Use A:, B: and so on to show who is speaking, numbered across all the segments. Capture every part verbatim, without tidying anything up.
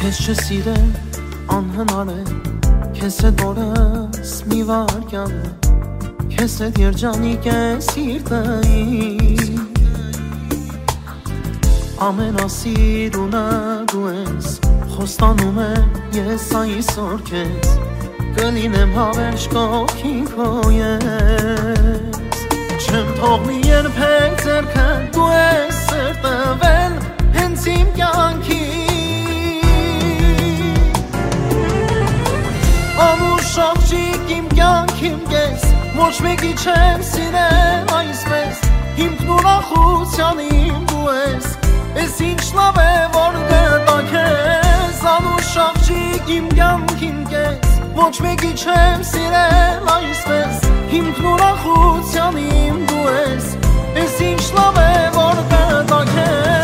A: Քեզ չսիրել անհնար է, քեզ հետ օրս մի վարքյան է, քեզ հետ երջանիկ է սիրտը ամենասիրունը դու ես, խոստանում եմ ես այսօր քեզ, կլինեմ հավերժ կողքին քո ես, չեմ թողնի երբեք ձեռքը, դու ես սրտվել հենց իմ կյանքի, անուշ աղջիկ իմ կյանքիմ կես, ոչ մեկի չեմ սիրել այսպես, հիմքն ուրախության իմ դու ես, Ես ինչ լավ է, որ գտա քեզ, անուշ աղջիկ իմ կյանքին կես, ոչ մեկի չեմ սիրել այսպես, հիմքն ուրախության իմ դու ես, ես ինչ լավ է, որ գտա քեզ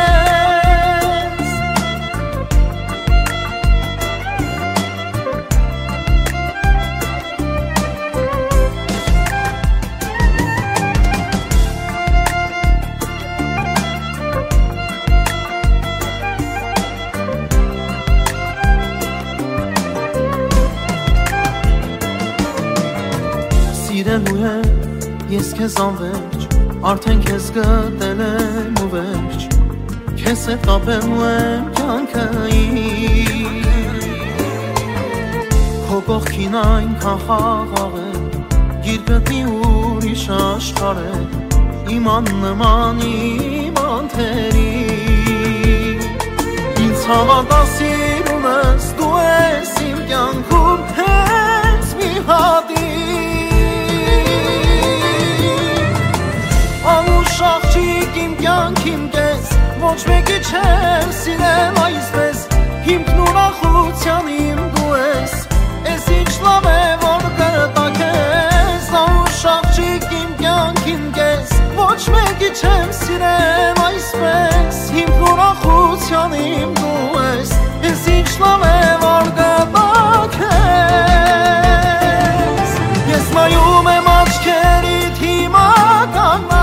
A: Սիրելու եմ ես քեզ անվերջ, արդեն քեզ գտել եմ ու վերջ, քեզ հետ կապելու եմ կյանքային, քո կողքին այնքան խաղաղ է, գիրկտնի ուրիշ աշխարհ է, իմ աննման իմ անթերի, ինձ հավատասիրումս դու ես իմ կյանքում հենց մի հատի Աղջիկ իմ կյանքիմ կես, ոչ մեկի չեմ սիրել այսպես, հիմքն ուրախության իմ դու ես, ես ինչ լավ է, որ գտա քեզ, անուշ աղջիկ իմ կյանքիմ կես, ոչ մեկի չեմ սիրել այսպես, հիմքն ուրախության իմ դու ես, ես ինչ լավ է, որ գտա քեզ, ես նայում եմ աչքերիդ հիմա կանա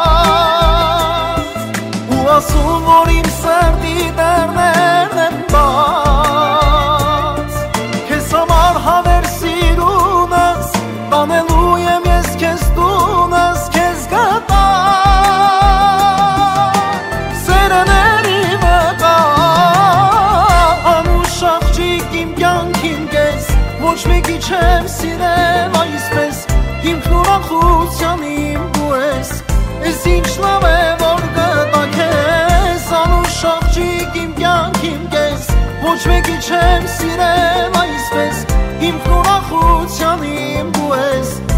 A: ասում, որ իմ սրտի դռներն են բաց Քեզ համար հավեր սիրունս տանելու եմ ես քեզ տունս քեզ գտա Սերեների վկա Անուշ աղջիկ իմ կյանքին կես Ոչ մեկի չեմ սիրել այսպես Հիմքն ուրախության իմ դու ես Ես ինչ լավ է, որ գտա քեզ Անուշ աղջիկ իմ կյանքիմ կես Ոչ մեկի չեմ սիրել այսպես Հիմքն ուրախության իմ դու ես